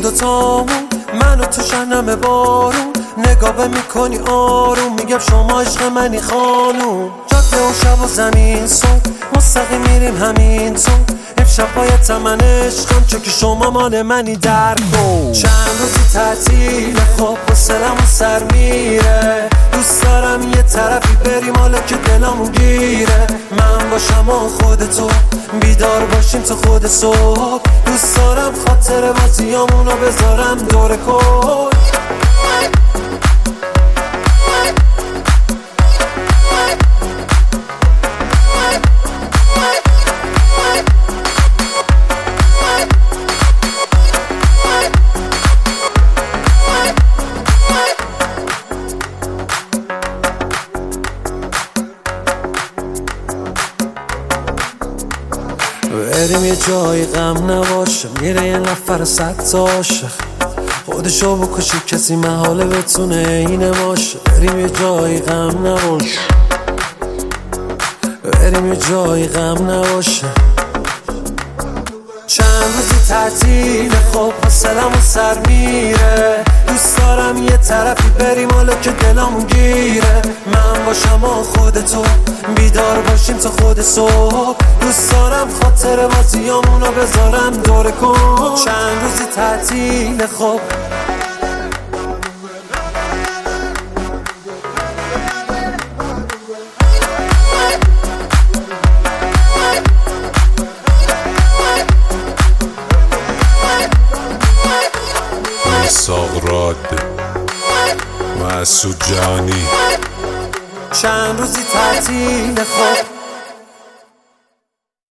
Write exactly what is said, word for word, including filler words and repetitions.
دوتامون، منو تو شنم بارون نگاه میکنی آروم، میگم شما عشق منی خانوم. جاده و شب و زمین صبح مستقیم میریم همین تو، امشب باید من عشقم چون که شما مال منی در کن. چند روزی تعطیل خب حوصله‌مون سر میره، دوست دارم یه طرفی بریم حالا که دلمون گیره. من باشم و خودتو بیدار باشیم تا خود صبح، دوست دارم خاطر بازیامونو بذارم دور کن. بریم یه جایی غم نباشه، میره یه نفر صد تا عاشق، خودشو بکشی کسی محاله بتونه اینه باشه. بریم یه جایی غم نباشه، بریم یه جایی غم نباشه. چند روزی تعطیل خب حوصله‌مون سر میره، دوست دارم یه طرفی بریم حالا که دلمون گیره. من باشم و خودتو بیدار باشیم تا خود صبح، دوست دارم خاطر بازیامونو بذارم دور کن. چند روزی تعطیل خب ساغراد مسعود جهانی. چند روزی تعطیل خب